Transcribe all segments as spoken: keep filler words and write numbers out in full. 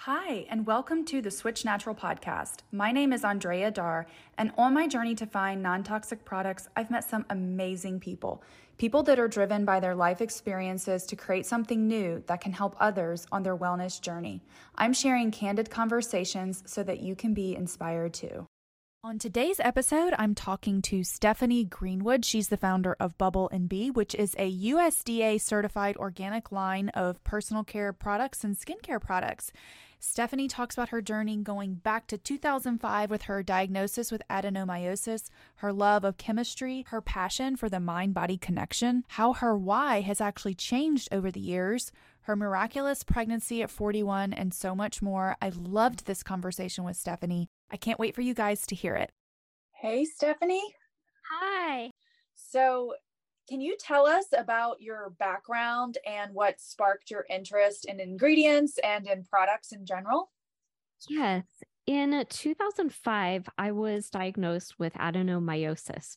Hi, and welcome to the Switch Natural podcast. My name is Andrea Dar, and on my journey to find non-toxic products, I've met some amazing people. People that are driven by their life experiences to create something new that can help others on their wellness journey. I'm sharing candid conversations so that you can be inspired too. On today's episode, I'm talking to Stephanie Greenwood. She's the founder of Bubble and Bee, which is a U S D A certified organic line of personal care products and skincare products. Stephanie talks about her journey going back to two thousand five with her diagnosis with adenomyosis, her love of chemistry, her passion for the mind-body connection, how her why has actually changed over the years, her miraculous pregnancy at forty-one, and so much more. I loved this conversation with Stephanie. I can't wait for you guys to hear it. Hey, Stephanie. Hi. So can you tell us about your background and what sparked your interest in ingredients and in products in general? Yes. In two thousand five, I was diagnosed with adenomyosis,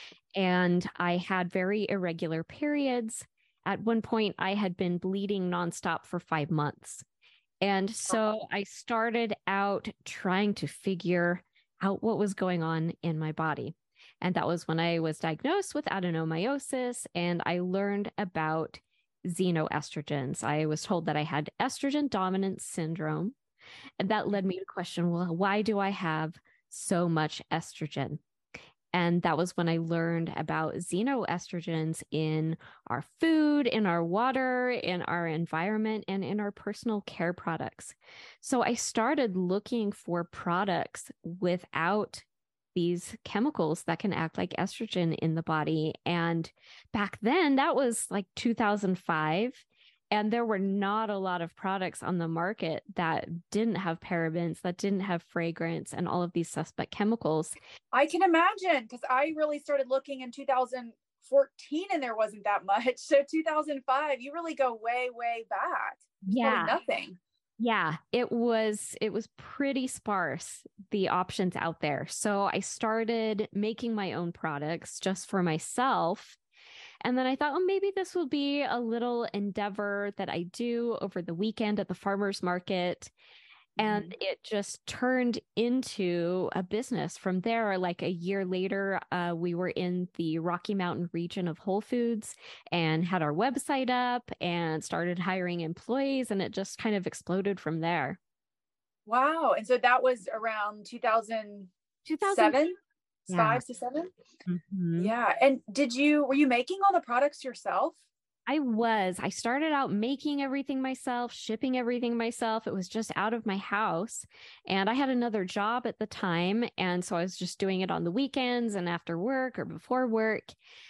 and I had very irregular periods. At one point, I had been bleeding nonstop for five months. And so I started out trying to figure out what was going on in my body. And that was when I was diagnosed with adenomyosis, and I learned about xenoestrogens. I was told that I had estrogen dominance syndrome, and that led me to question, well, why do I have so much estrogen? And that was when I learned about xenoestrogens in our food, in our water, in our environment, and in our personal care products. So I started looking for products without these chemicals that can act like estrogen in the body. And back then, that was like two thousand five. And there were not a lot of products on the market that didn't have parabens, that didn't have fragrance, and all of these suspect chemicals. I can imagine, because I really started looking in two thousand fourteen and there wasn't that much. So two thousand five, you really go way, way back. Yeah. Nothing. Yeah, it was, it was pretty sparse, the options out there. So I started making my own products just for myself. And then I thought, well, maybe this will be a little endeavor that I do over the weekend at the farmer's market. And mm-hmm. It just turned into a business from there. Like a year later, uh, we were in the Rocky Mountain region of Whole Foods and had our website up and started hiring employees. And it just kind of exploded from there. Wow. And so that was around two thousand seven? Yeah. Five to seven? Mm-hmm. Yeah. And did you, were you making all the products yourself? I was. I started out making everything myself, shipping everything myself. It was just out of my house. And I had another job at the time. And so I was just doing it on the weekends and after work or before work.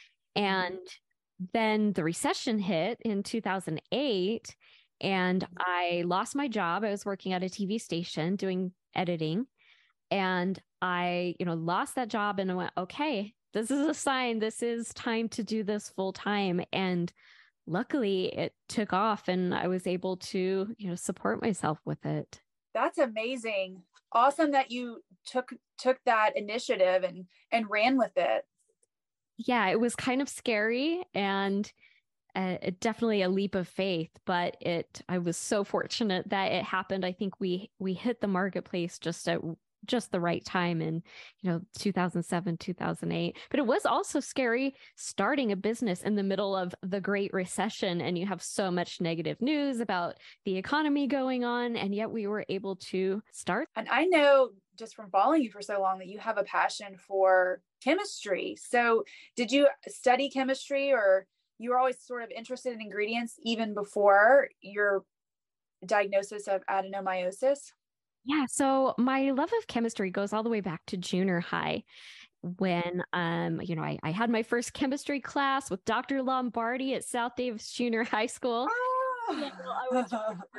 And then the recession hit in two thousand eight, and I lost my job. I was working at a T V station doing editing. And I, you know, lost that job and I went, okay, this is a sign. This is time to do this full time. And luckily it took off and I was able to, you know, support myself with it. That's amazing. Awesome that you took, took that initiative and, and ran with it. Yeah, it was kind of scary and uh, it definitely a leap of faith, but it, I was so fortunate that it happened. I think we, we hit the marketplace just at just the right time in, you know, two thousand seven, two thousand eight. But it was also scary starting a business in the middle of the Great Recession. And you have so much negative news about the economy going on. And yet we were able to start. And I know just from following you for so long that you have a passion for chemistry. So did you study chemistry, or you were always sort of interested in ingredients even before your diagnosis of adenomyosis? Yeah. So my love of chemistry goes all the way back to junior high when, um, you know, I, I had my first chemistry class with Doctor Lombardi at South Davis Junior High School. Oh. I was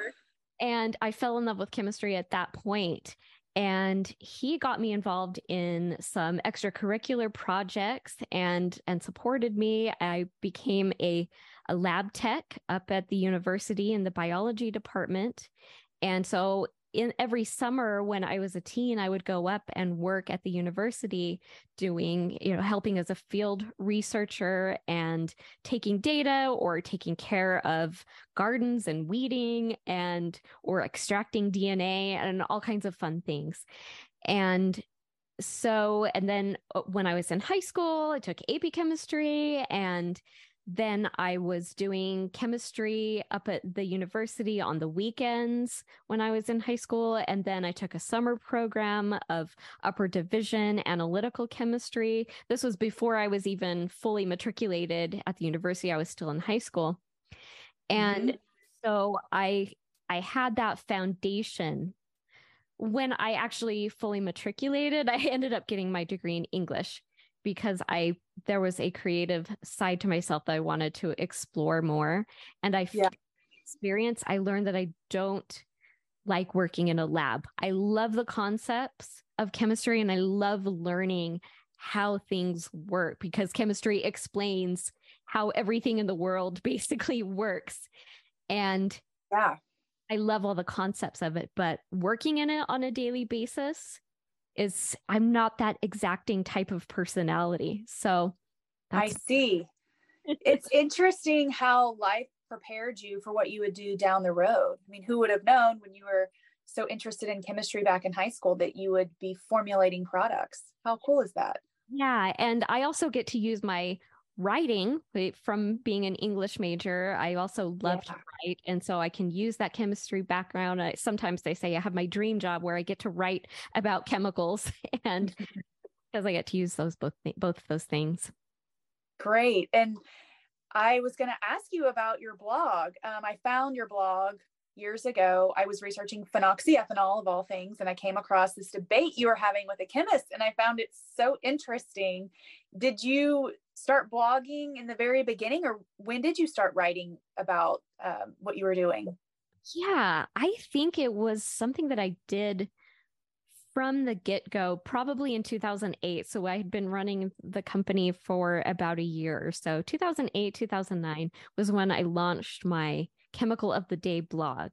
and I fell in love with chemistry at that point. And he got me involved in some extracurricular projects and, and supported me. I became a, a lab tech up at the university in the biology department. And so in every summer when I was a teen, I would go up and work at the university doing, you know, helping as a field researcher and taking data or taking care of gardens and weeding and or extracting D N A and all kinds of fun things. And so, and then when I was in high school, I took A P chemistry, and then I was doing chemistry up at the university on the weekends when I was in high school. And then I took a summer program of upper division analytical chemistry. This was before I was even fully matriculated at the university. I was still in high school. And mm-hmm. so I, I had that foundation. When I actually fully matriculated, I ended up getting my degree in English because I there was a creative side to myself that I wanted to explore more. And I yeah. experience, I learned that I don't like working in a lab. I love the concepts of chemistry and I love learning how things work because chemistry explains how everything in the world basically works. And yeah. I love all the concepts of it, but working in it on a daily basis is, I'm not that exacting type of personality. So that's... I see. It's interesting how life prepared you for what you would do down the road. I mean, who would have known when you were so interested in chemistry back in high school that you would be formulating products? How cool is that? Yeah. And I also get to use my writing from being an English major. I also love yeah. to write. And so I can use that chemistry background. I, sometimes they say I have my dream job where I get to write about chemicals and because I get to use those both, both of those things. Great. And I was going to ask you about your blog. Um, I found your blog years ago. I was researching phenoxyethanol of all things, and I came across this debate you were having with a chemist, and I found it so interesting. Did you start blogging in the very beginning, or when did you start writing about um, what you were doing? Yeah, I think it was something that I did from the get-go, probably in two thousand eight. So I had been running the company for about a year or so. two thousand eight, two thousand nine was when I launched my Chemical of the Day blog.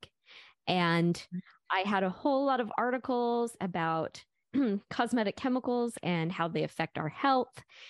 And I had a whole lot of articles about cosmetic chemicals and how they affect our health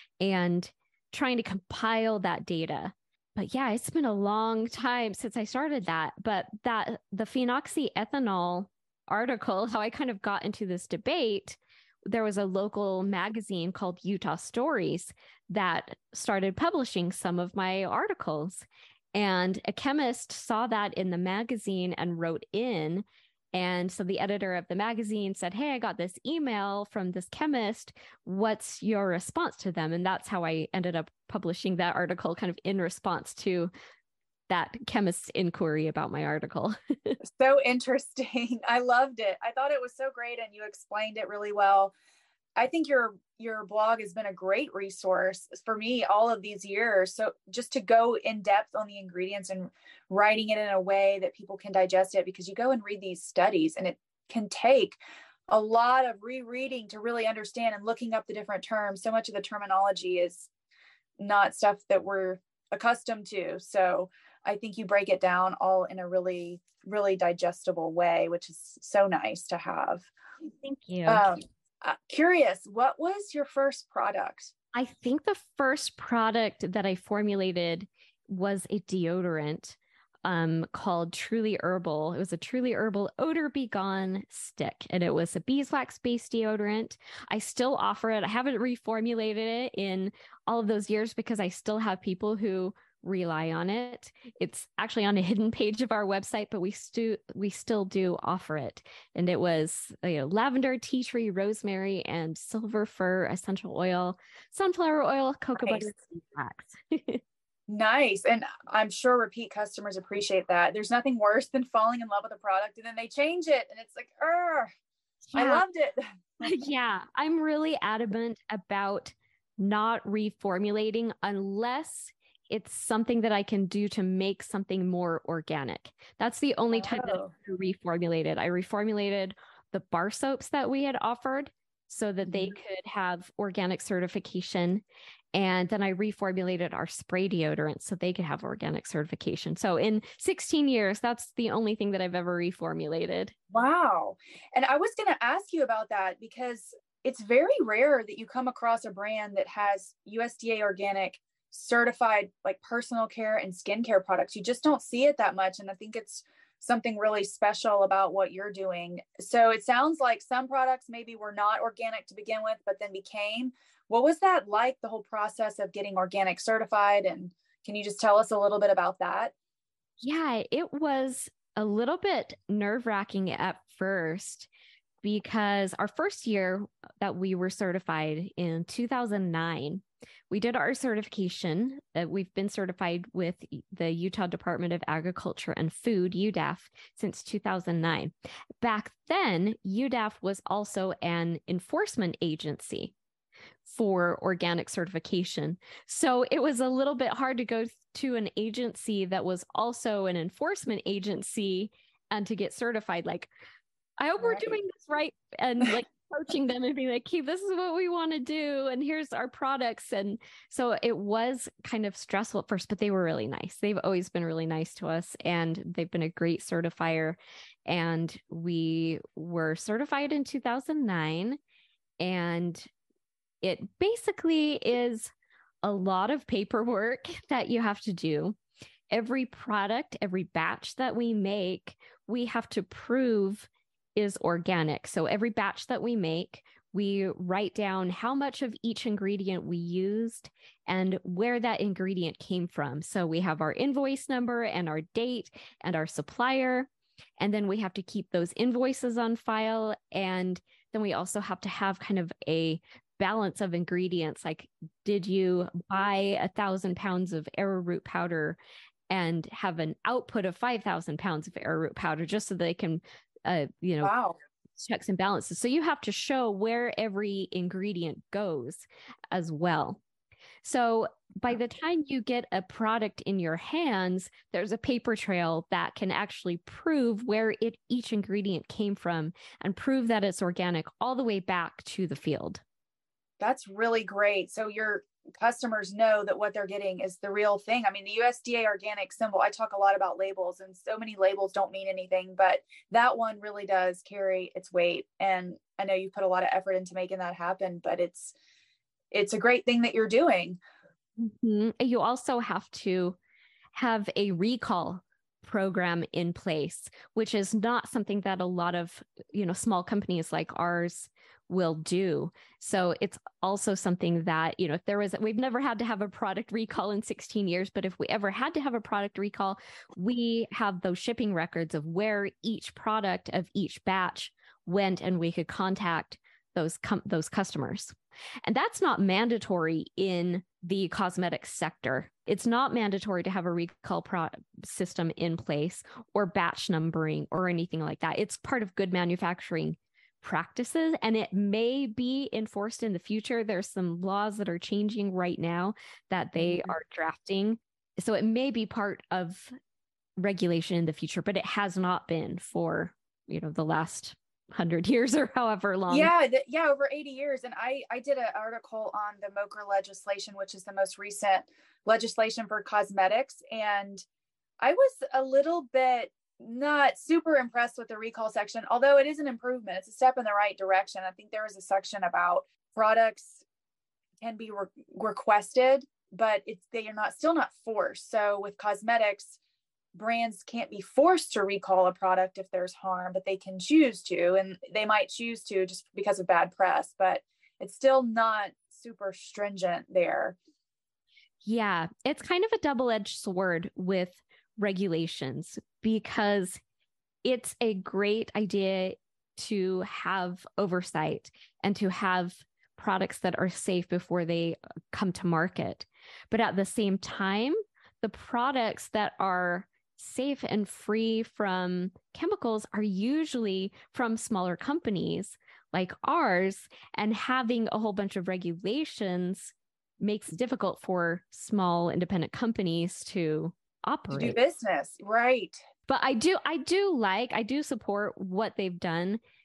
and trying to compile that data. But yeah, it's been a long time since I started that. But that the phenoxyethanol article, how I kind of got into this debate, there was a local magazine called Utah Stories that started publishing some of my articles. And a chemist saw that in the magazine and wrote in. And so the editor of the magazine said, "Hey, I got this email from this chemist. What's your response to them?" And that's how I ended up publishing that article, kind of in response to that chemist's inquiry about my article. So interesting. I loved it. I thought it was so great, and you explained it really well. I think your your blog has been a great resource for me all of these years. So just to go in depth on the ingredients and writing it in a way that people can digest it, because you go and read these studies and it can take a lot of rereading to really understand and looking up the different terms. So much of the terminology is not stuff that we're accustomed to. So I think you break it down all in a really, really digestible way, which is so nice to have. Thank you. Um, Uh, curious, what was your first product? I think the first product that I formulated was a deodorant um, called Truly Herbal. It was a Truly Herbal Odor Be Gone stick, and it was a beeswax-based deodorant. I still offer it. I haven't reformulated it in all of those years because I still have people who rely on it. It's actually on a hidden page of our website, but we still we still do offer it. And it was you know, lavender, tea tree, rosemary, and silver fir essential oil, sunflower oil, cocoa nice. butter, and flax. Nice. And I'm sure repeat customers appreciate that. There's nothing worse than falling in love with a product and then they change it and it's like, er, yeah. I loved it. Yeah, I'm really adamant about not reformulating unless it's something that I can do to make something more organic. That's the only time oh. that I reformulated. I reformulated the bar soaps that we had offered so that mm-hmm. they could have organic certification. And then I reformulated our spray deodorant so they could have organic certification. So in sixteen years, that's the only thing that I've ever reformulated. Wow. And I was going to ask you about that because it's very rare that you come across a brand that has U S D A organic certified like personal care and skincare products. You just don't see it that much. And I think it's something really special about what you're doing. So it sounds like some products maybe were not organic to begin with, but then became. What was that like, the whole process of getting organic certified? And can you just tell us a little bit about that? Yeah, it was a little bit nerve-wracking at first because our first year that we were certified in two thousand nine, we did our certification. Uh, we've been certified with the Utah Department of Agriculture and Food, U D A F, since two thousand nine. Back then, U D A F was also an enforcement agency for organic certification. So it was a little bit hard to go to an agency that was also an enforcement agency and to get certified. Like, I hope right. we're doing this right. And like coaching them and being like, hey, this is what we want to do. And here's our products. And so it was kind of stressful at first, but they were really nice. They've always been really nice to us and they've been a great certifier. And we were certified in two thousand nine. And it basically is a lot of paperwork that you have to do. Every product, every batch that we make, we have to prove is organic. So every batch that we make, we write down how much of each ingredient we used and where that ingredient came from. So we have our invoice number and our date and our supplier. And then we have to keep those invoices on file. And then we also have to have kind of a balance of ingredients. Like, did you buy a thousand pounds of arrowroot powder and have an output of five thousand pounds of arrowroot powder, just so they can, uh, you know, wow. checks and balances. So you have to show where every ingredient goes as well. So by the time you get a product in your hands, there's a paper trail that can actually prove where it each ingredient came from and prove that it's organic all the way back to the field. That's really great. So your customers know that what they're getting is the real thing. I mean, the U S D A organic symbol, I talk a lot about labels and so many labels don't mean anything, but that one really does carry its weight. And I know you put a lot of effort into making that happen, but it's, it's a great thing that you're doing. Mm-hmm. You also have to have a recall program in place, which is not something that a lot of, you know, small companies like ours will do. So it's also something that, you know, if there was, we've never had to have a product recall in sixteen years, but if we ever had to have a product recall, we have those shipping records of where each product of each batch went and we could contact those com- those customers. And that's not mandatory in the cosmetics sector. It's not mandatory to have a recall pro- system in place or batch numbering or anything like that. It's part of good manufacturing practices, and it may be enforced in the future. There's some laws that are changing right now that they mm-hmm. are drafting. So it may be part of regulation in the future, but it has not been for, you know, the last hundred years or however long. Yeah. Th- yeah. Over eighty years. And I, I did an article on the MOCR legislation, which is the most recent legislation for cosmetics. And I was a little bit not super impressed with the recall section, although it is an improvement. It's a step in the right direction. I think there was a section about products can be re- requested, but it's, they are not still not forced. So with cosmetics, brands can't be forced to recall a product if there's harm, but they can choose to, and they might choose to just because of bad press, but it's still not super stringent there. Yeah, it's kind of a double-edged sword with regulations because it's a great idea to have oversight and to have products that are safe before they come to market. But at the same time, the products that are safe and free from chemicals are usually from smaller companies like ours, and having a whole bunch of regulations makes it difficult for small independent companies to operate. To do business, right? But I do, I do like, I do support what they've done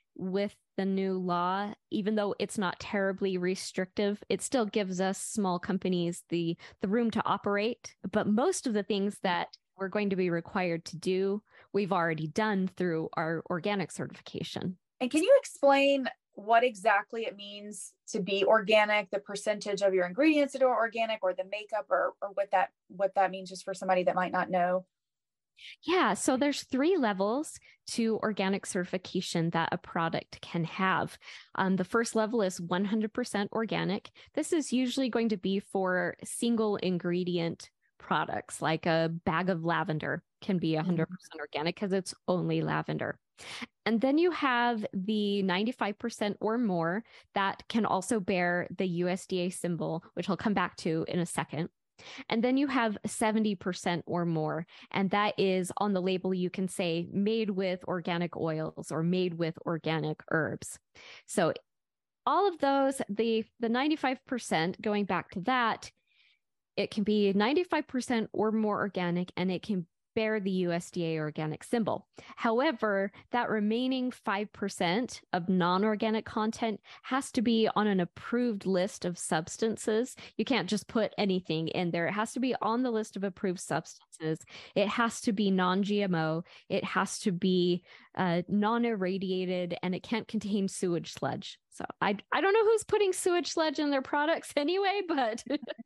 with the new law, even though it's not terribly restrictive, it still gives us small companies the the room to operate. But most of the things that we're going to be required to do, we've already done through our organic certification. And can you explain what exactly it means to be organic, the percentage of your ingredients that are organic, or the makeup, or or what that what that means, just for somebody that might not know? Yeah, so there's three levels to organic certification that a product can have. Um, the first level is one hundred percent organic. This is usually going to be for single ingredient products, like a bag of lavender can be one hundred percent mm-hmm. organic because it's only lavender. And then you have the ninety-five percent or more that can also bear the U S D A symbol, which I'll come back to in a second. And then you have seventy percent or more, and that is on the label. You can say made with organic oils or made with organic herbs. So all of those, the, the ninety-five percent, going back to that, it can be ninety-five percent or more organic, and it can bear the U S D A organic symbol. However, that remaining five percent of non-organic content has to be on an approved list of substances. You can't just put anything in there. It has to be on the list of approved substances. It has to be non-G M O. It has to be uh, non-irradiated, and it can't contain sewage sludge. So I, I don't know who's putting sewage sludge in their products anyway, but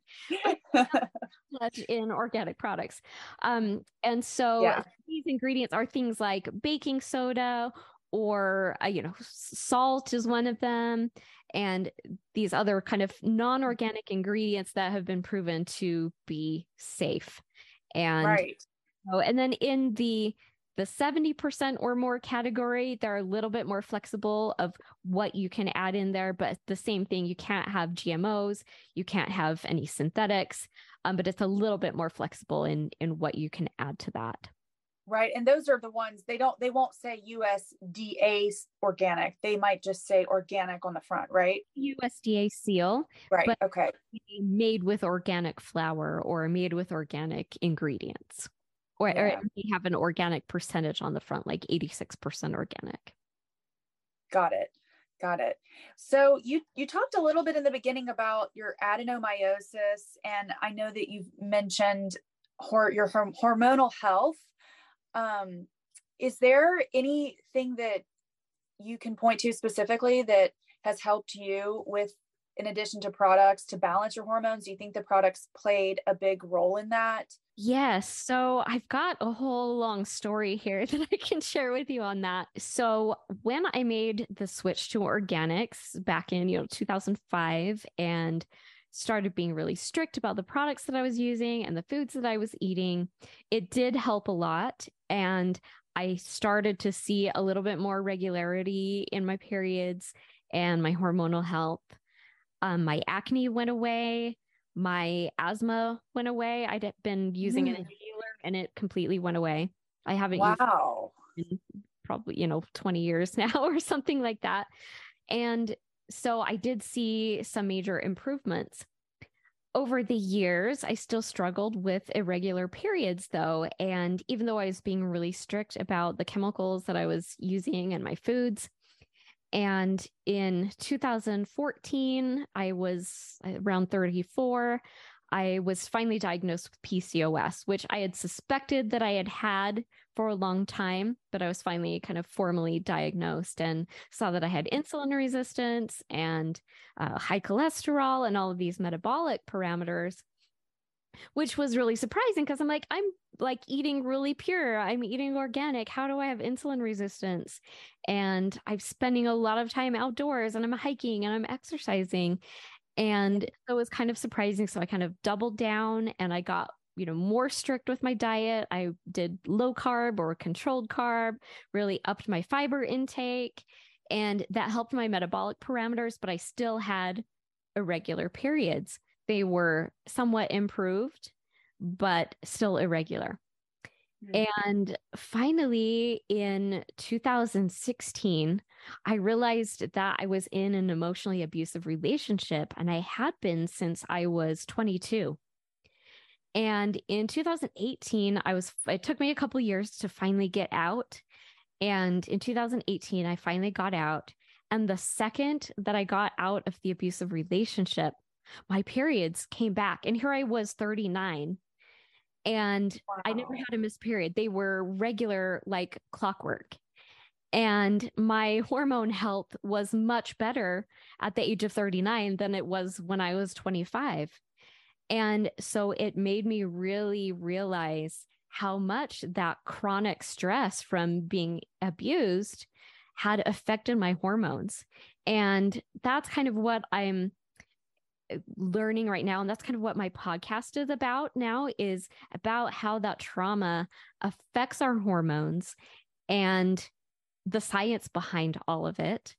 sludge in organic products. Um, and so yeah. These ingredients are things like baking soda, or, uh, you know, salt is one of them. And these other kind of non-organic ingredients that have been proven to be safe. And, right. So, and then in the The seventy percent or more category, they're a little bit more flexible of what you can add in there, but the same thing, you can't have G M Os, you can't have any synthetics, um, but it's a little bit more flexible in, in what you can add to that. Right. And those are the ones, they don't, they won't say U S D A organic. They might just say organic on the front, right? U S D A seal. Right. But okay. Made with organic flour or made with organic ingredients. Or, yeah. or we have an organic percentage on the front, like eighty-six percent organic. Got it. Got it. So you, you talked a little bit in the beginning about your adenomyosis, and I know that you've mentioned hor- your horm- hormonal health. Um, is there anything that you can point to specifically that has helped you with, in addition to products, to balance your hormones? Do you think the products played a big role in that? Yes. So I've got a whole long story here that I can share with you on that. So when I made the switch to organics back in, you know, two thousand five, and started being really strict about the products that I was using and the foods that I was eating, it did help a lot. And I started to see a little bit more regularity in my periods and my hormonal health. Um, my acne went away. My asthma went away. I'd been using mm. an inhaler, and it completely went away. I haven't wow. used it in probably, you know, twenty years now or something like that. And so I did see some major improvements. Over the years, I still struggled with irregular periods, though. And even though I was being really strict about the chemicals that I was using in my foods, and in two thousand fourteen, I was around thirty-four. I was finally diagnosed with P C O S, which I had suspected that I had had for a long time, but I was finally kind of formally diagnosed and saw that I had insulin resistance and uh, high cholesterol and all of these metabolic parameters, which was really surprising because I'm like, I'm like eating really pure. I'm eating organic. How do I have insulin resistance? And I'm spending a lot of time outdoors, and I'm hiking and I'm exercising. And it was kind of surprising. So I kind of doubled down, and I got, you know, more strict with my diet. I did low carb or controlled carb, really upped my fiber intake, and that helped my metabolic parameters, but I still had irregular periods. They were somewhat improved, but still irregular. Mm-hmm. And finally, in two thousand sixteen, I realized that I was in an emotionally abusive relationship, and I had been since I was twenty-two. And in two thousand eighteen, I was, it took me a couple of years to finally get out. And in two thousand eighteen, I finally got out. And the second that I got out of the abusive relationship, my periods came back. And here I was thirty-nine. And Wow. I never had a missed period. They were regular, like clockwork. And my hormone health was much better at the age of thirty-nine than it was when I was twenty-five. And so it made me really realize how much that chronic stress from being abused had affected my hormones. And that's kind of what I'm learning right now. And that's kind of what my podcast is about now, is about how that trauma affects our hormones and the science behind all of it.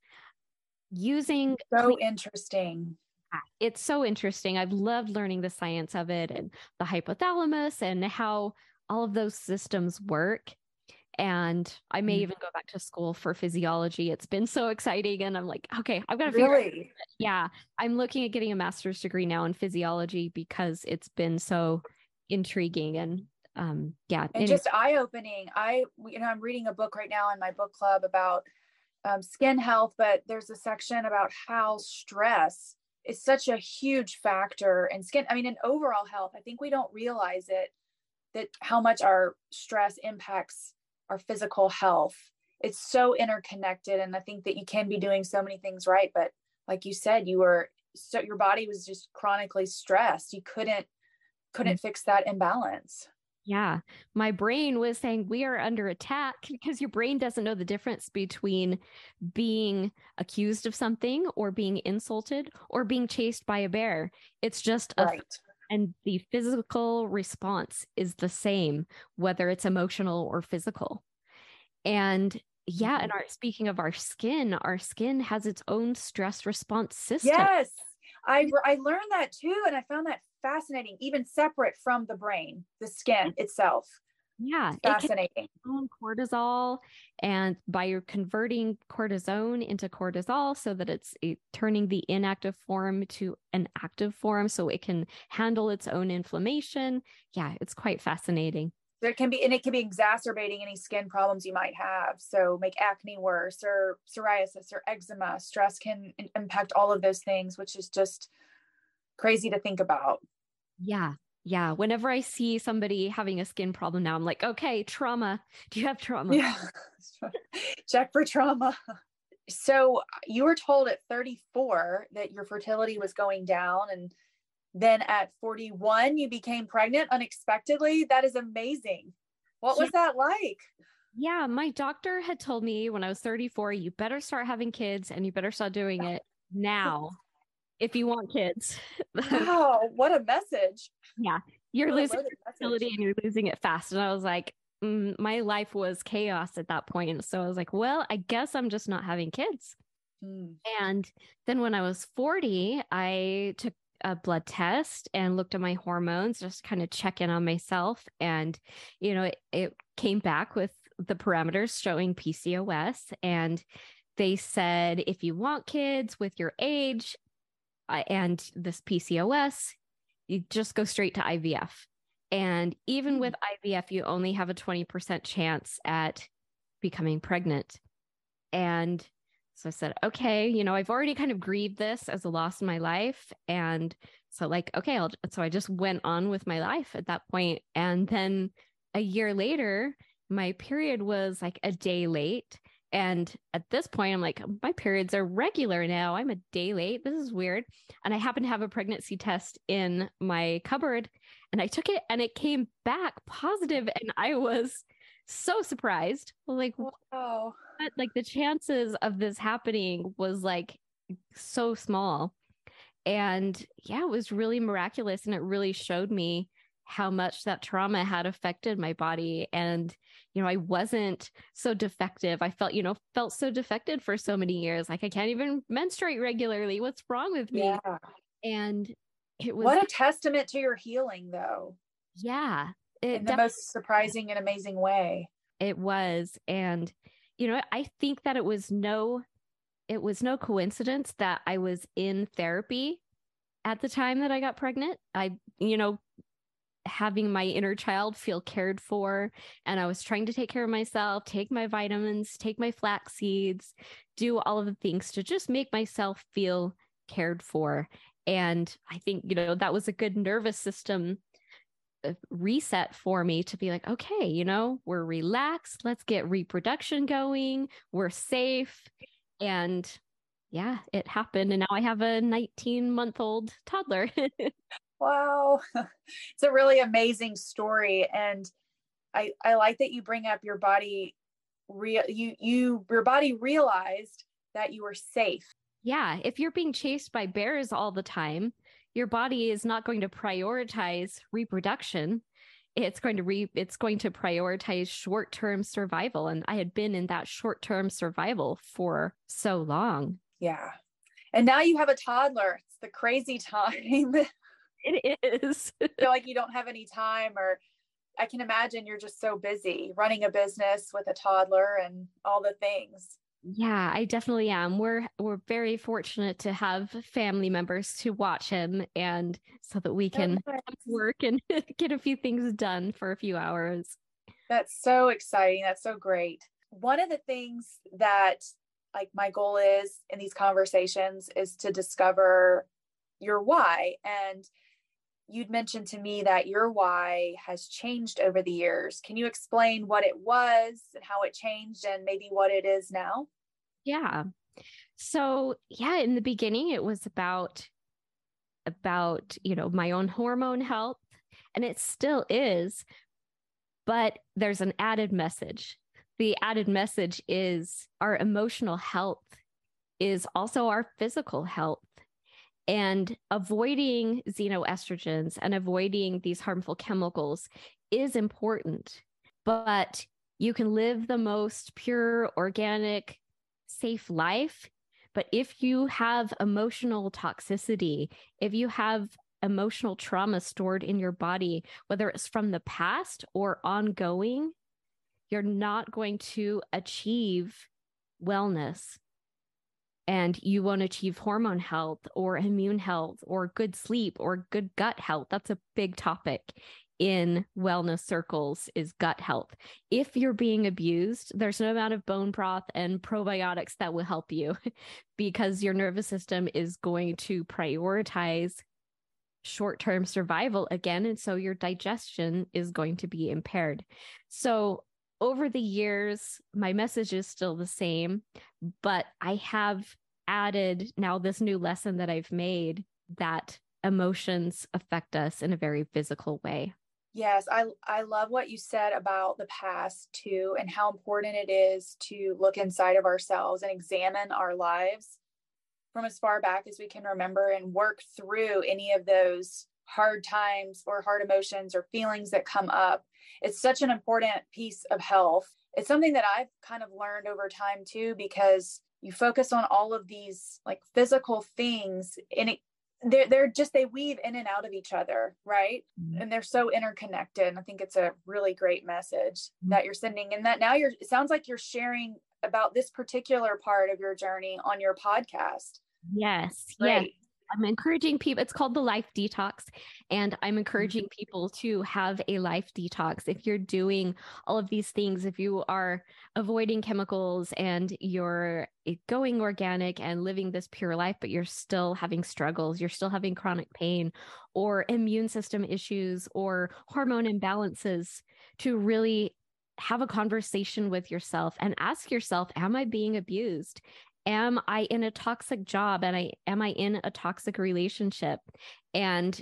Using so clean- interesting. It's so interesting. I've loved learning the science of it and the hypothalamus and how all of those systems work. And I may mm. even go back to school for physiology. It's been so exciting. And I'm like, okay, I've got to figure really? out. Yeah. I'm looking at getting a master's degree now in physiology because it's been so intriguing and um, yeah. And anyway. just eye-opening. I, you know, I'm reading a book right now in my book club about um, skin health, but there's a section about how stress is such a huge factor in skin. I mean, in overall health, I think we don't realize it, that how much our stress impacts our physical health. It's so interconnected. And I think that you can be doing so many things right. But like you said, you were, so your body was just chronically stressed. You couldn't, couldn't mm-hmm. fix that imbalance. Yeah. My brain was saying we are under attack because your brain doesn't know the difference between being accused of something or being insulted or being chased by a bear. It's just a right. And the physical response is the same, whether it's emotional or physical. And yeah, and our, speaking of our skin, our skin has its own stress response system. Yes, I, I learned that too. And I found that fascinating, even separate from the brain, the skin itself. Yeah. Fascinating. It can cortisol, and by your converting cortisone into cortisol so that it's a, turning the inactive form to an active form so it can handle its own inflammation. Yeah, it's quite fascinating. There can be, and it can be exacerbating any skin problems you might have. So make acne worse, or psoriasis or eczema. Stress can impact all of those things, which is just crazy to think about. Yeah. Yeah. Whenever I see somebody having a skin problem now, I'm like, okay, trauma. Do you have trauma? Yeah. Check for trauma. So you were told at thirty-four that your fertility was going down. And then at forty-one, you became pregnant unexpectedly. That is amazing. What was yeah. that like? Yeah. My doctor had told me when I was thirty-four, you better start having kids and you better start doing it now. If you want kids. Wow, what a message. Yeah. You're what losing fertility and you're losing it fast. And I was like, mm, my life was chaos at that point. And so I was like, well, I guess I'm just not having kids. Hmm. And then when I was forty, I took a blood test and looked at my hormones, just kind of check in on myself. And, you know, it, it came back with the parameters showing P C O S. And they said, if you want kids with your age, Uh, and this P C O S, you just go straight to I V F. And even mm-hmm. with I V F, you only have a twenty percent chance at becoming pregnant. And so I said, okay, you know, I've already kind of grieved this as a loss in my life. And so like, okay, I'll, so I just went on with my life at that point. And then a year later, my period was like a day late. And at this point, I'm like, my periods are regular now. I'm a day late. This is weird. And I happen to have a pregnancy test in my cupboard, and I took it and it came back positive, and I was so surprised. Like, wow. What? Like the chances of this happening was like so small. And yeah, it was really miraculous. And it really showed me how much that trauma had affected my body. And, you know, I wasn't so defective. I felt, you know, felt so defected for so many years. Like I can't even menstruate regularly. What's wrong with me? Yeah. And it was. What a testament to your healing, though. Yeah. It in the most surprising and amazing way. It was. And, you know, I think that it was no, it was no coincidence that I was in therapy at the time that I got pregnant. I, you know, having my inner child feel cared for. And I was trying to take care of myself, take my vitamins, take my flax seeds, do all of the things to just make myself feel cared for. And I think, you know, that was a good nervous system reset for me to be like, okay, you know, we're relaxed. Let's get reproduction going. We're safe. And yeah, it happened. And now I have a nineteen month old toddler. Wow. It's a really amazing story. And I, I like that you bring up your body, real you, you, your body realized that you were safe. Yeah. If you're being chased by bears all the time, your body is not going to prioritize reproduction. It's going to re it's going to prioritize short-term survival. And I had been in that short-term survival for so long. Yeah. And now you have a toddler. It's the crazy time. It is. I feel like you don't have any time, or I can imagine you're just so busy running a business with a toddler and all the things. Yeah, I definitely am. We're we're very fortunate to have family members to watch him, and so that we can Oh, work and get a few things done for a few hours. that's so exciting. That's so great. One of the things that like my goal is in these conversations is to discover your why. And you'd mentioned to me that your why has changed over the years. Can you explain what it was and how it changed and maybe what it is now? Yeah. So, yeah, in the beginning it was about about, you know, my own hormone health, and it still is, but there's an added message. The added message is our emotional health is also our physical health. And avoiding xenoestrogens and avoiding these harmful chemicals is important, but you can live the most pure, organic, safe life. But if you have emotional toxicity, if you have emotional trauma stored in your body, whether it's from the past or ongoing, you're not going to achieve wellness. And you won't achieve hormone health or immune health or good sleep or good gut health. That's a big topic in wellness circles, is gut health. If you're being abused, there's no amount of bone broth and probiotics that will help you because your nervous system is going to prioritize short-term survival again. And so your digestion is going to be impaired. So over the years, my message is still the same, but I have added now this new lesson that I've made, that emotions affect us in a very physical way. Yes, I I love what you said about the past too, and how important it is to look inside of ourselves and examine our lives from as far back as we can remember and work through any of those hard times or hard emotions or feelings that come up. It's such an important piece of health. It's something that I've kind of learned over time too, because you focus on all of these like physical things, and it they're, they're just, they weave in and out of each other, right? Mm-hmm. And they're so interconnected. And I think it's a really great message mm-hmm. that you're sending, and that now you're, it sounds like you're sharing about this particular part of your journey on your podcast. Yes. Great. Yes. I'm encouraging people. It's called the Life Detox. And I'm encouraging people to have a life detox. If you're doing all of these things, if you are avoiding chemicals and you're going organic and living this pure life, but you're still having struggles, you're still having chronic pain or immune system issues or hormone imbalances, to really have a conversation with yourself and ask yourself, am I being abused? Am I in a toxic job? And I am I in a toxic relationship? And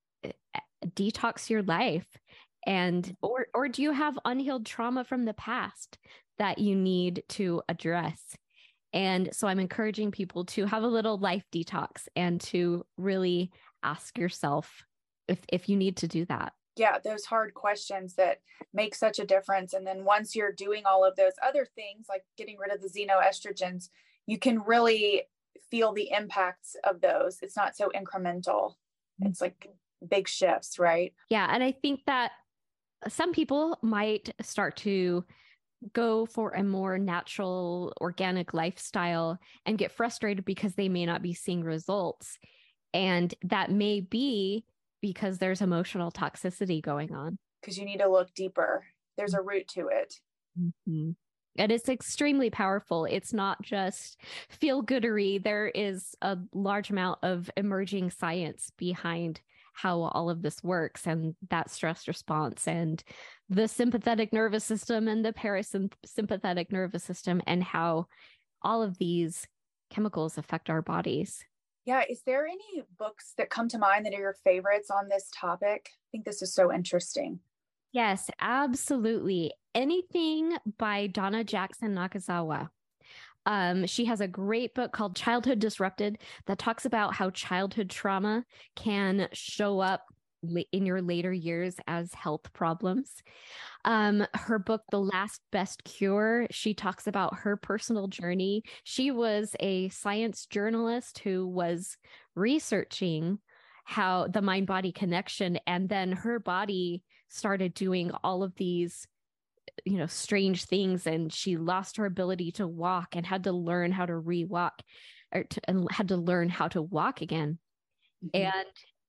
detox your life. And or or do you have unhealed trauma from the past that you need to address? And so I'm encouraging people to have a little life detox and to really ask yourself if if you need to do that. Yeah, those hard questions that make such a difference. And then once you're doing all of those other things, like getting rid of the xenoestrogens, you can really feel the impacts of those. It's not so incremental. It's like big shifts, right? Yeah. And I think that some people might start to go for a more natural, organic lifestyle and get frustrated because they may not be seeing results. And that may be because there's emotional toxicity going on. Because you need to look deeper. There's a root to it. Mm-hmm. And it's extremely powerful. It's not just feel goodery. There is a large amount of emerging science behind how all of this works, and that stress response and the sympathetic nervous system and the parasympathetic nervous system, and how all of these chemicals affect our bodies. Yeah. Is there any books that come to mind that are your favorites on this topic? I think this is so interesting. Yes, absolutely. Anything by Donna Jackson Nakazawa. Um, she has a great book called Childhood Disrupted that talks about how childhood trauma can show up in your later years as health problems. Um, her book, The Last Best Cure, she talks about her personal journey. She was a science journalist who was researching how the mind-body connection, and then her body started doing all of these, you know, strange things, and she lost her ability to walk and had to learn how to re-walk, or to, and had to learn how to walk again. Mm-hmm. And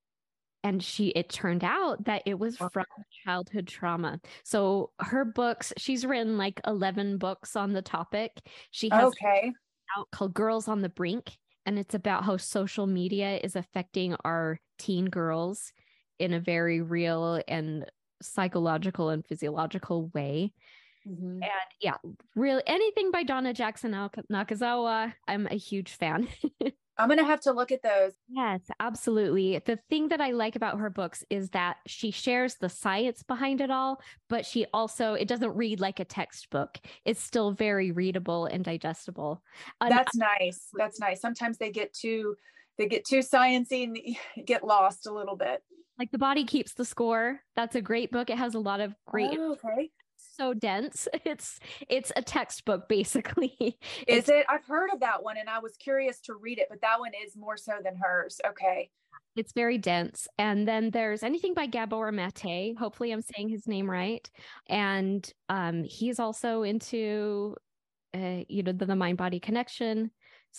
and she, it turned out that it was from childhood trauma. So her books, she's written like eleven books on the topic. She has okay. out called Girls on the Brink, and it's about how social media is affecting our teen girls in a very real and psychological and physiological way. Mm-hmm. And yeah, really anything by Donna Jackson Nakazawa, I'm a huge fan. I'm going to have to look at those. Yes, absolutely. The thing that I like about her books is that she shares the science behind it all, but she also, it doesn't read like a textbook. It's still very readable and digestible. That's um, nice. That's nice. Sometimes they get too, they get too sciencey and get lost a little bit. Like The Body Keeps the Score. That's a great book. It has a lot of great, oh, okay. So dense. It's, it's a textbook basically. Is it's, it? I've heard of that one and I was curious to read it, but that one is more so than hers. Okay. It's very dense. And then there's anything by Gabor Mate. Hopefully I'm saying his name right. And um, he's also into, uh, you know, the, the mind-body connection.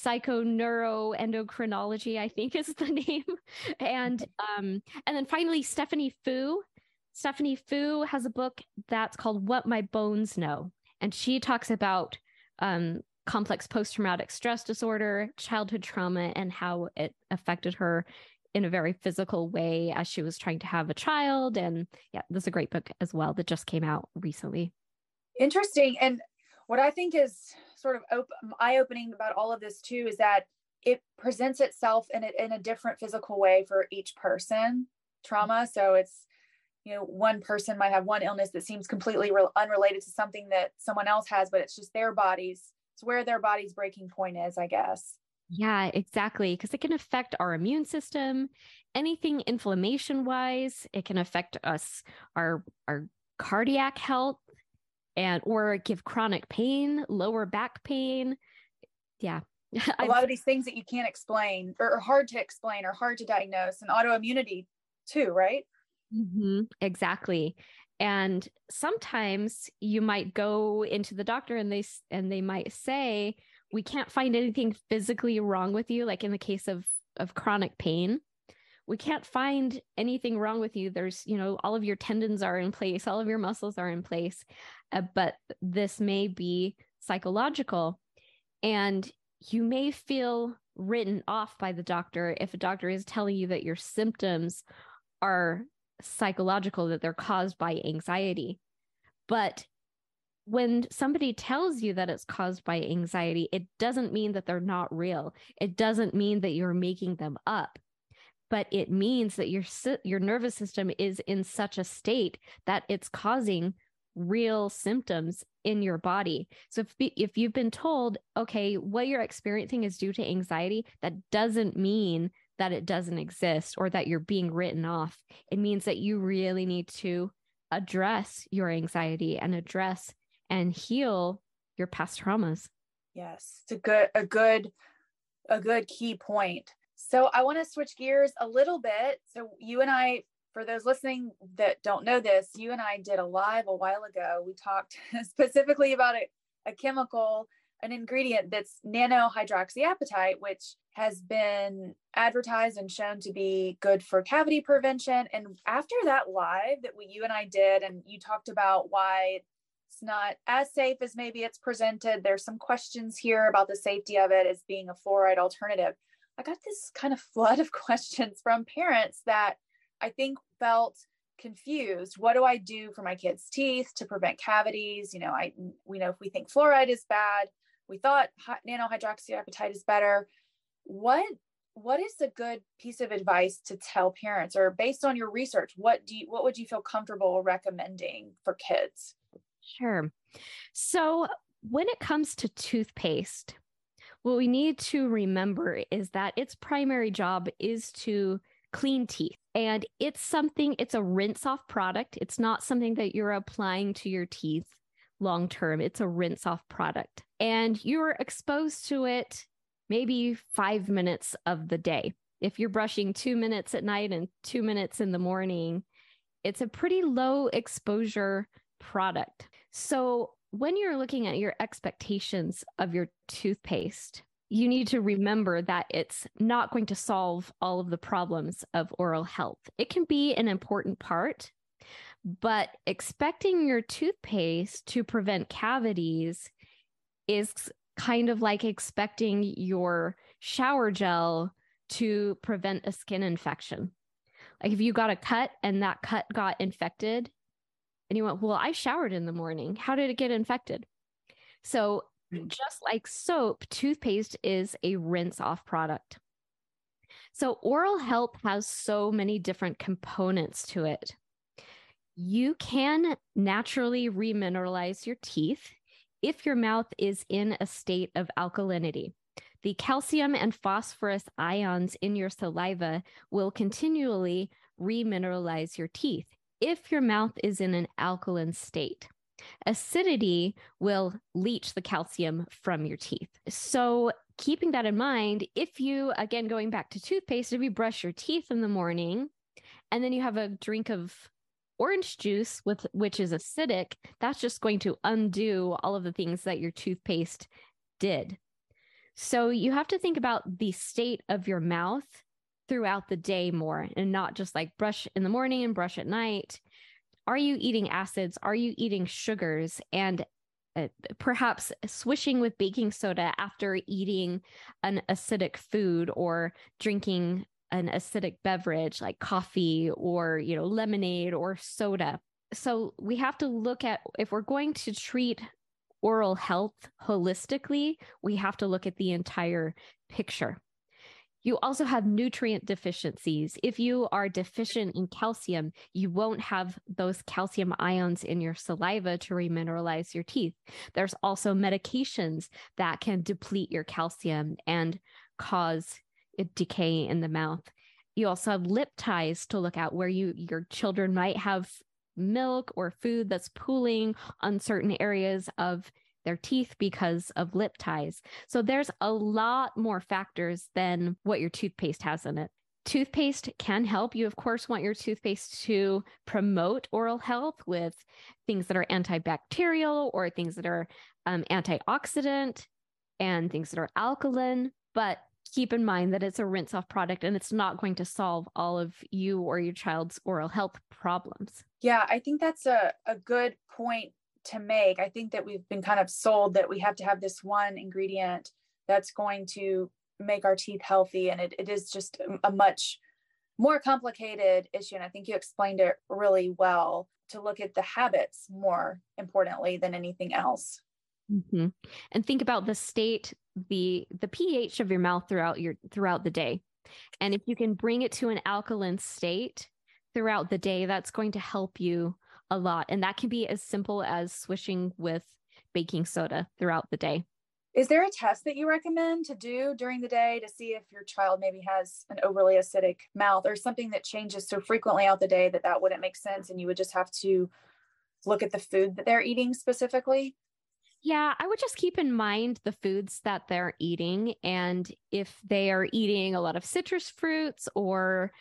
Psychoneuroendocrinology, I think is the name. And um, and then finally, Stephanie Fu. Stephanie Fu has a book that's called What My Bones Know. And she talks about um, complex post-traumatic stress disorder, childhood trauma, and how it affected her in a very physical way as she was trying to have a child. And yeah, there's a great book as well that just came out recently. Interesting. And what I think is sort of op- eye-opening about all of this too is that it presents itself in a, in a different physical way for each person, trauma. So it's, you know, one person might have one illness that seems completely re- unrelated to something that someone else has, but it's just their bodies. It's where their body's breaking point is, I guess. Yeah, exactly. Because it can affect our immune system, anything inflammation wise. It can affect us, our, our cardiac health, and or give chronic pain, lower back pain. Yeah. A lot of these things that you can't explain or are hard to explain or hard to diagnose, and autoimmunity too, right? Mm-hmm, exactly. And sometimes you might go into the doctor and they and they might say, we can't find anything physically wrong with you. Like in the case of, of chronic pain, we can't find anything wrong with you. There's, you know, all of your tendons are in place, all of your muscles are in place, uh, but this may be psychological. And you may feel written off by the doctor if a doctor is telling you that your symptoms are psychological, that they're caused by anxiety. But when somebody tells you that it's caused by anxiety, it doesn't mean that they're not real. It doesn't mean that you're making them up, but it means that your your nervous system is in such a state that it's causing real symptoms in your body. So if, if you've been told, okay, what you're experiencing is due to anxiety, that doesn't mean that it doesn't exist or that you're being written off. It means that you really need to address your anxiety and address and heal your past traumas. Yes, it's a good, a good, a good key point. So I want to switch gears a little bit. So you and I, for those listening that don't know this, you and I did a live a while ago. We talked specifically about a, a chemical an ingredient that's nanohydroxyapatite, which has been advertised and shown to be good for cavity prevention. And after that live that we, you and I did, and you talked about why it's not as safe as maybe it's presented, there's some questions here about the safety of it as being a fluoride alternative. I got this kind of flood of questions from parents that I think felt confused. What do I do for my kids' teeth to prevent cavities? You know, I, we know if we think fluoride is bad, we thought nanohydroxyapatite is better. What, what is a good piece of advice to tell parents, or based on your research, what do you, what would you feel comfortable recommending for kids? Sure. So when it comes to toothpaste, what we need to remember is that its primary job is to clean teeth. And it's something, it's a rinse off product. It's not something that you're applying to your teeth long term. It's a rinse off product. And you're exposed to it maybe five minutes of the day. If you're brushing two minutes at night and two minutes in the morning, it's a pretty low exposure product. So when you're looking at your expectations of your toothpaste, you need to remember that it's not going to solve all of the problems of oral health. It can be an important part, but expecting your toothpaste to prevent cavities is kind of like expecting your shower gel to prevent a skin infection. Like if you got a cut and that cut got infected and you went, well, I showered in the morning. How did it get infected? So just like soap, toothpaste is a rinse off product. So oral health has so many different components to it. You can naturally remineralize your teeth if your mouth is in a state of alkalinity. The calcium and phosphorus ions in your saliva will continually remineralize your teeth if your mouth is in an alkaline state. Acidity will leach the calcium from your teeth. So keeping that in mind, if you, again, going back to toothpaste, if you brush your teeth in the morning and then you have a drink of orange juice, with which is acidic, that's just going to undo all of the things that your toothpaste did. So you have to think about the state of your mouth throughout the day more, and not just like brush in the morning and brush at night. Are you eating acids? Are you eating sugars? And uh, perhaps swishing with baking soda after eating an acidic food or drinking an acidic beverage like coffee or, you know, lemonade or soda. So we have to look at, if we're going to treat oral health holistically, we have to look at the entire picture. You also have nutrient deficiencies. If you are deficient in calcium, you won't have those calcium ions in your saliva to remineralize your teeth. There's also medications that can deplete your calcium and cause it decay in the mouth. You also have lip ties to look at, where you your children might have milk or food that's pooling on certain areas of their teeth because of lip ties. So there's a lot more factors than what your toothpaste has in it. Toothpaste can help. You, of course, want your toothpaste to promote oral health with things that are antibacterial or things that are um, antioxidant and things that are alkaline. But keep in mind that it's a rinse-off product and it's not going to solve all of you or your child's oral health problems. Yeah, I think that's a, a good point to make. I think that we've been kind of sold that we have to have this one ingredient that's going to make our teeth healthy. And it, it is just a much more complicated issue. And I think you explained it really well, to look at the habits more importantly than anything else. Mm-hmm. And think about the state, the the pH of your mouth throughout your throughout the day. And if you can bring it to an alkaline state throughout the day, that's going to help you a lot. And that can be as simple as swishing with baking soda throughout the day. Is there a test that you recommend to do during the day to see if your child maybe has an overly acidic mouth, or something that changes so frequently out the day that that wouldn't make sense and you would just have to look at the food that they're eating specifically? Yeah, I would just keep in mind the foods that they're eating. And if they are eating a lot of citrus fruits or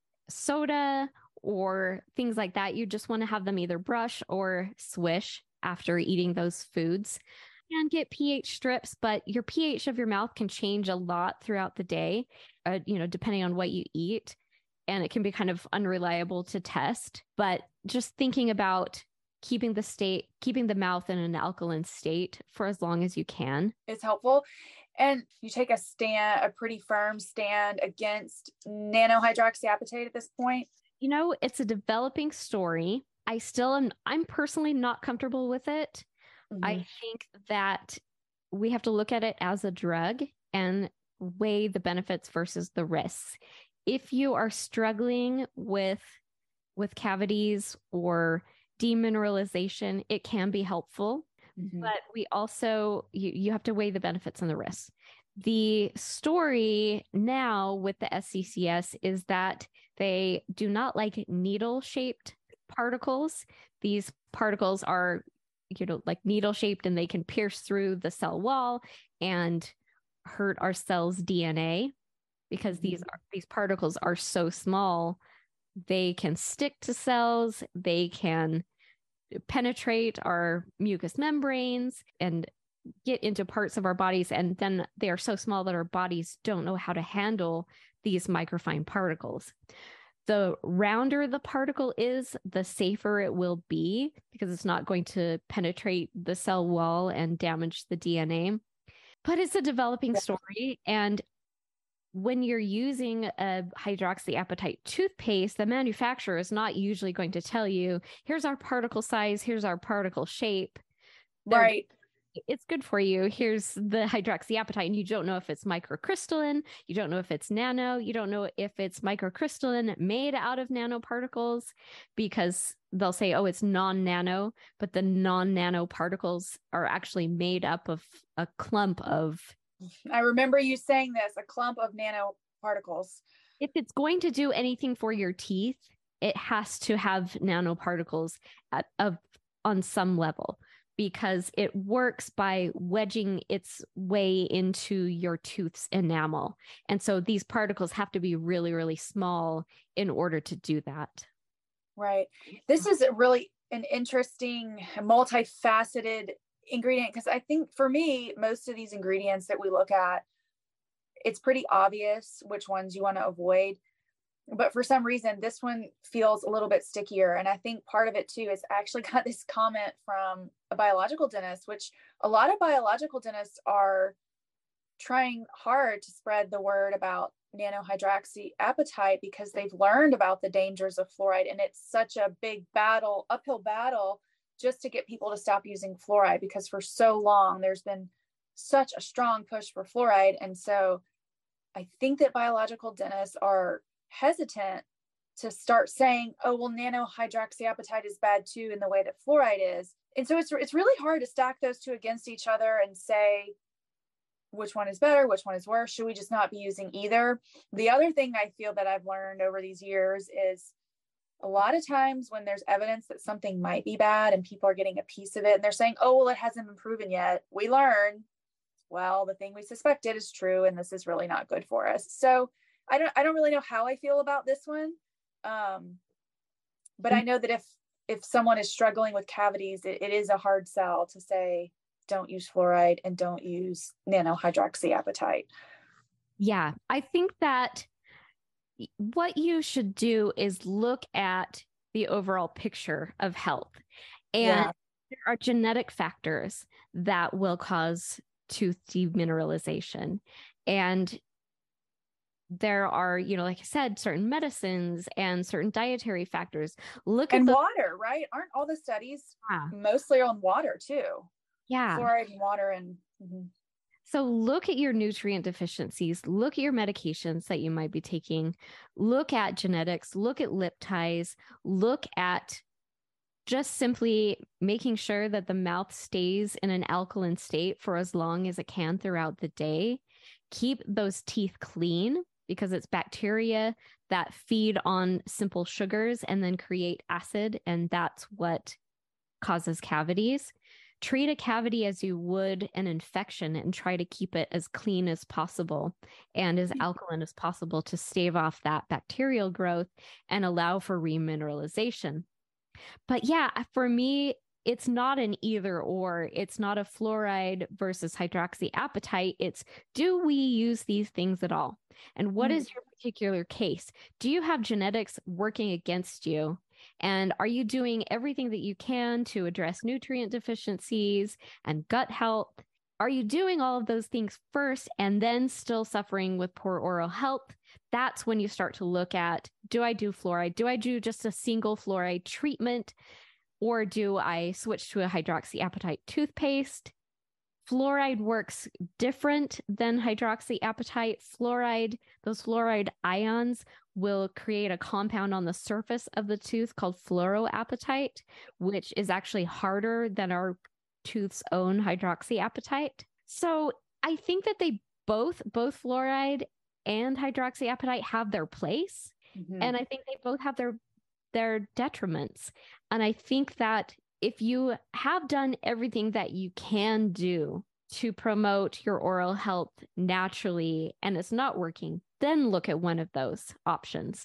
soda or things like that, you just want to have them either brush or swish after eating those foods. can get pH strips, but your pH of your mouth can change a lot throughout the day, uh, you know, depending on what you eat. And it can be kind of unreliable to test. But just thinking about keeping the state, keeping the mouth in an alkaline state for as long as you can is helpful. And you take a stand, a pretty firm stand against nanohydroxyapatite at this point. You know, it's a developing story. I still am, I'm personally not comfortable with it. Mm-hmm. I think that we have to look at it as a drug and weigh the benefits versus the risks. If you are struggling with, with cavities or demineralization, it can be helpful. Mm-hmm. But we also, you, you have to weigh the benefits and the risks. The story now with the S C C S is that they do not like needle-shaped particles. These particles are, you know, like needle-shaped, and they can pierce through the cell wall and hurt our cell's D N A because mm-hmm. these are, these particles are so small. They can stick to cells. They can penetrate our mucous membranes and get into parts of our bodies. And then they are so small that our bodies don't know how to handle these microfine particles. The rounder the particle is, the safer it will be because it's not going to penetrate the cell wall and damage the D N A. But it's a developing story. And when you're using a hydroxyapatite toothpaste, the manufacturer is not usually going to tell you, here's our particle size, here's our particle shape. They're, right. It's good for you. Here's the hydroxyapatite. And you don't know if it's microcrystalline. You don't know if it's nano. You don't know if it's microcrystalline made out of nanoparticles because they'll say, oh, it's non-nano, but the non-nano particles are actually made up of a clump of I remember you saying this, a clump of nanoparticles. If it's going to do anything for your teeth, it has to have nanoparticles at, of, on some level because it works by wedging its way into your tooth's enamel. And so these particles have to be really, really small in order to do that. Right. This is really an interesting, multifaceted ingredient, because I think for me, most of these ingredients that we look at, it's pretty obvious which ones you want to avoid. But for some reason, this one feels a little bit stickier. And I think part of it too is I actually got this comment from a biological dentist, which a lot of biological dentists are trying hard to spread the word about nanohydroxyapatite because they've learned about the dangers of fluoride. And it's such a big battle, uphill battle, just to get people to stop using fluoride, because for so long there's been such a strong push for fluoride. And so I think that biological dentists are hesitant to start saying, oh, well, nanohydroxyapatite is bad too, in the way that fluoride is. And so it's, it's really hard to stack those two against each other and say, which one is better? Which one is worse? Should we just not be using either? The other thing I feel that I've learned over these years is a lot of times when there's evidence that something might be bad and people are getting a piece of it and they're saying, oh, well, it hasn't been proven yet, we learn, well, the thing we suspected is true, and this is really not good for us. So I don't, I don't really know how I feel about this one. Um, but I know that if, if someone is struggling with cavities, it, it is a hard sell to say, don't use fluoride and don't use nanohydroxyapatite. Yeah, I think that what you should do is look at the overall picture of health. And yeah. There are genetic factors that will cause tooth demineralization. And there are, you know, like I said, certain medicines and certain dietary factors. Look and at the water, right? Aren't all the studies yeah. mostly on water too? Yeah. Fluoride and water and mm-hmm. So look at your nutrient deficiencies, look at your medications that you might be taking, look at genetics, look at lip ties, look at just simply making sure that the mouth stays in an alkaline state for as long as it can throughout the day. Keep those teeth clean because it's bacteria that feed on simple sugars and then create acid, and that's what causes cavities. Treat a cavity as you would an infection and try to keep it as clean as possible and as alkaline as possible to stave off that bacterial growth and allow for remineralization. But yeah, for me, it's not an either or. It's not a fluoride versus hydroxyapatite. It's, do we use these things at all? And what mm. is your particular case? Do you have genetics working against you? And are you doing everything that you can to address nutrient deficiencies and gut health? Are you doing all of those things first and then still suffering with poor oral health? That's when you start to look at, do I do fluoride? Do I do just a single fluoride treatment? Or do I switch to a hydroxyapatite toothpaste? Fluoride works different than hydroxyapatite. Fluoride, those fluoride ions will create a compound on the surface of the tooth called fluoroapatite, which is actually harder than our tooth's own hydroxyapatite. So I think that they both, both fluoride and hydroxyapatite have their place. Mm-hmm. And I think they both have their their detriments. And I think that if you have done everything that you can do to promote your oral health naturally and it's not working, then look at one of those options.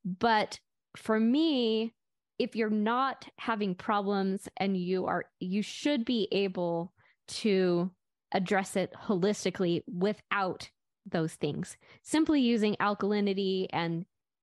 But for me, if you're not having problems and you are, you should be able to address it holistically without those things. Simply using alkalinity and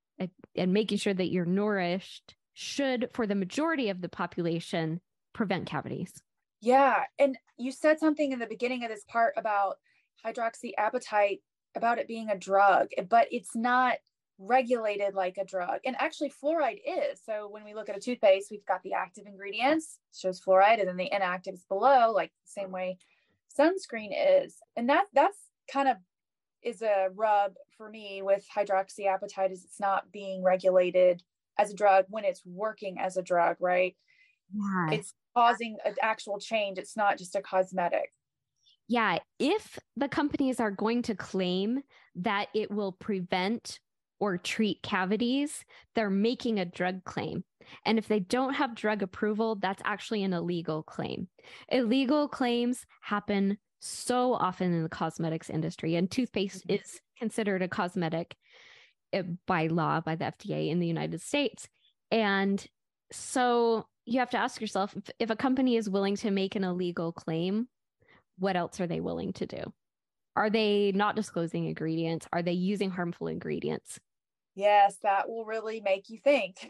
and making sure that you're nourished should, for the majority of the population, prevent cavities. Yeah. And you said something in the beginning of this part about hydroxyapatite, about it being a drug, but it's not regulated like a drug. And actually fluoride is. So when we look at a toothpaste, we've got the active ingredients, shows fluoride, and then the inactives below, like the same way sunscreen is. And that that's kind of is a rub for me with hydroxyapatite, is it's not being regulated as a drug when it's working as a drug, right? Yeah. It's causing an actual change. It's not just a cosmetic. Yeah. If the companies are going to claim that it will prevent or treat cavities, they're making a drug claim. And if they don't have drug approval, that's actually an illegal claim. Illegal claims happen so often in the cosmetics industry, and toothpaste mm-hmm. is considered a cosmetic by law by the F D A in the United States. And so you have to ask yourself, if, if a company is willing to make an illegal claim, what else are they willing to do? Are they not disclosing ingredients? Are they using harmful ingredients? Yes, that will really make you think.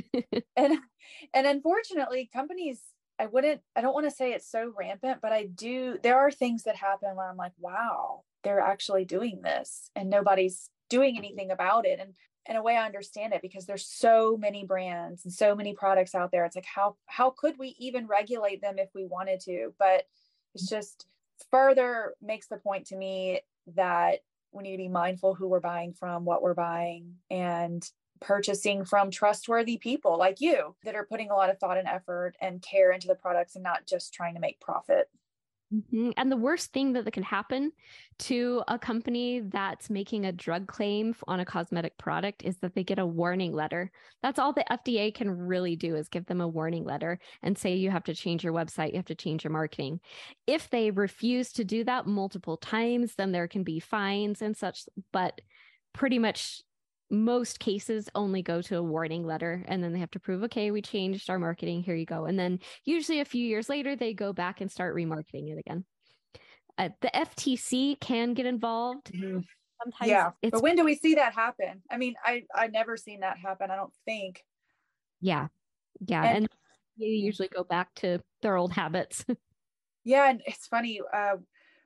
and and unfortunately, companies, I wouldn't, I don't want to say it's so rampant, but I do, there are things that happen where I'm like, wow, they're actually doing this and nobody's doing anything about it. And in a way I understand it, because there's so many brands and so many products out there. It's like, how, how could we even regulate them if we wanted to? But it's just further makes the point to me that we need to be mindful who we're buying from, what we're buying, and purchasing from trustworthy people like you that are putting a lot of thought and effort and care into the products and not just trying to make profit. Mm-hmm. And the worst thing that can happen to a company that's making a drug claim on a cosmetic product is that they get a warning letter. That's all the F D A can really do, is give them a warning letter and say, you have to change your website, you have to change your marketing. If they refuse to do that multiple times, then there can be fines and such, but pretty much most cases only go to a warning letter, and then they have to prove, okay, we changed our marketing, here you go. And then usually a few years later, they go back and start remarketing it again. Uh, the F T C can get involved. Mm-hmm. Sometimes yeah, it's, but when do we see that happen? I mean, I, I never seen that happen, I don't think. Yeah. Yeah. And, and they usually go back to their old habits. Yeah. And it's funny. Uh,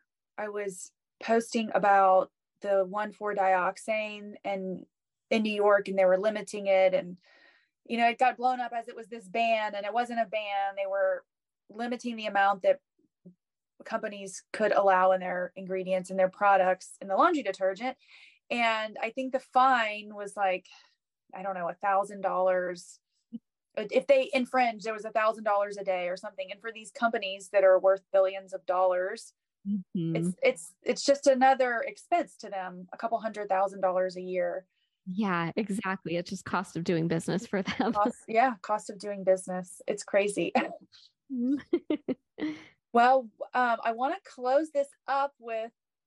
I was posting about the one four dioxane and in New York, and they were limiting it, and you know, it got blown up as it was this ban, and it wasn't a ban. They were limiting the amount that companies could allow in their ingredients and their products in the laundry detergent. And I think the fine was like, I don't know, a thousand dollars. If they infringe, there was a thousand dollars a day or something. And for these companies that are worth billions of dollars, mm-hmm. it's it's it's just another expense to them, a couple hundred thousand dollars a year. Yeah, exactly. It's just cost of doing business for them. Cost, yeah, cost of doing business. It's crazy. Well, um, I want to close this up with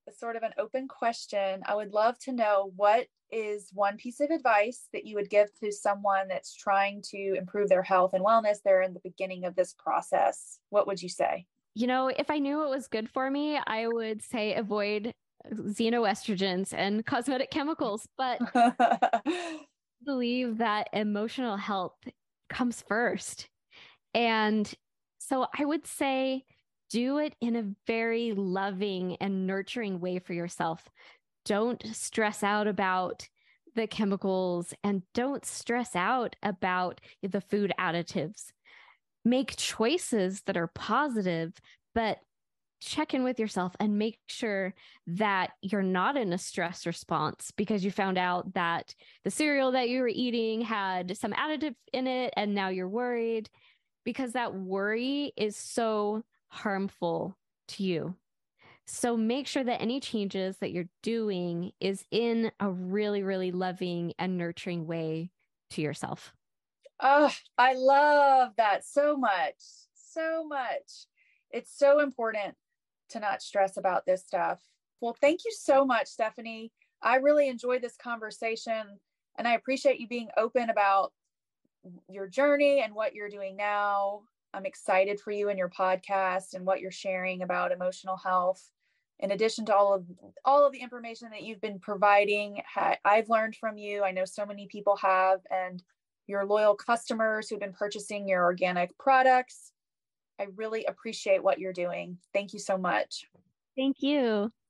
sort of an open question. I would love to know, what is one piece of advice that you would give to someone that's trying to improve their health and wellness? They're in the beginning of this process. What would you say? You know, if I knew it was good for me, I would say avoid xenoestrogens and cosmetic chemicals, but I believe that emotional health comes first. And so I would say do it in a very loving and nurturing way for yourself. Don't stress out about the chemicals and don't stress out about the food additives. Make choices that are positive, but check in with yourself and make sure that you're not in a stress response because you found out that the cereal that you were eating had some additive in it and now you're worried, because that worry is so harmful to you. So make sure that any changes that you're doing is in a really, really loving and nurturing way to yourself. Oh, I love that so much, so much. It's so important to not stress about this stuff. Well, thank you so much, Stephanie. I really enjoyed this conversation, and I appreciate you being open about your journey and what you're doing now. I'm excited for you and your podcast and what you're sharing about emotional health. In addition to all of all of the information that you've been providing, I've learned from you. I know so many people have, and your loyal customers who've been purchasing your organic products. I really appreciate what you're doing. Thank you so much. Thank you.